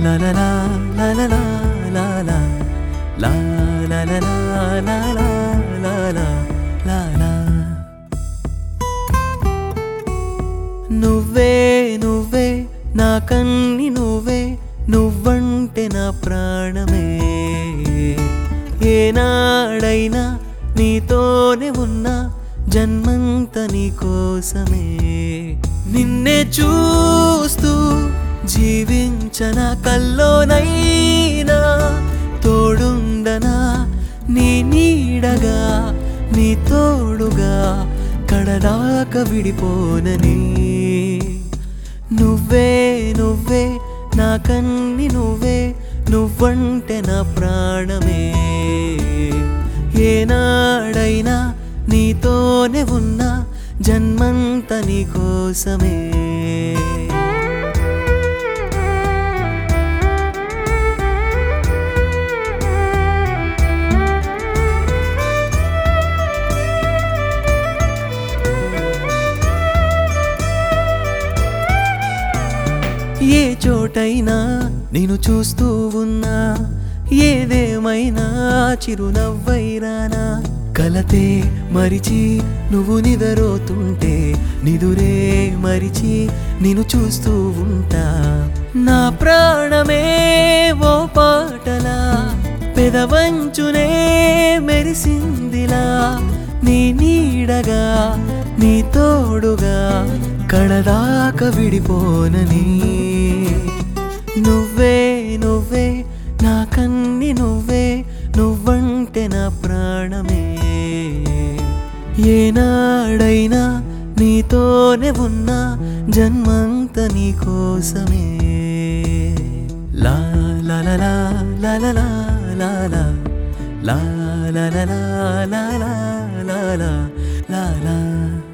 la la la la la la la la la la la la la la la la la la నువ్వే నువ్వే నా కన్ని నువ్వే నువ్వంటే నా ప్రాణమే ఏనాడైనా నీతోనే ఉన్నా జన్మంత నీ కోసమే నిన్నే చూస్తూ జీవించనా కల్లోనైనా తోడుండనా నీ నీడగా నీ తోడుగా కడదాక విడిపోనని నువ్వే నువ్వే నా కన్ని నువ్వే నువ్వంటే నా ప్రాణమే ఏనాడైనా నీతోనే ఉన్నా జన్మంత నీ కోసమే ఏ చోటైనా నేను చూస్తూ ఉన్నా ఏదేమైనా చిరునవ్వైరానా కలతే మరిచి నువ్వు నిదరోతుంటే నిదురే మరిచి నిన్ను చూస్తూ ఉంటా నా ప్రాణమే ఓ పాటలా పెదవంచునే మెరిసిందిలా నీ నీడగా నీ తోడుగా కడదాక విడిపోనని నువ్వే నువ్వే నా కన్ని నువ్వే నువ్వంటే నా ప్రాణమే ఏనాడైనా నీతోనే ఉన్నా జన్మంత నీ కోసమే లా లా లా లా లా లా లా లా లా లా లా లా లా లా లా లా లా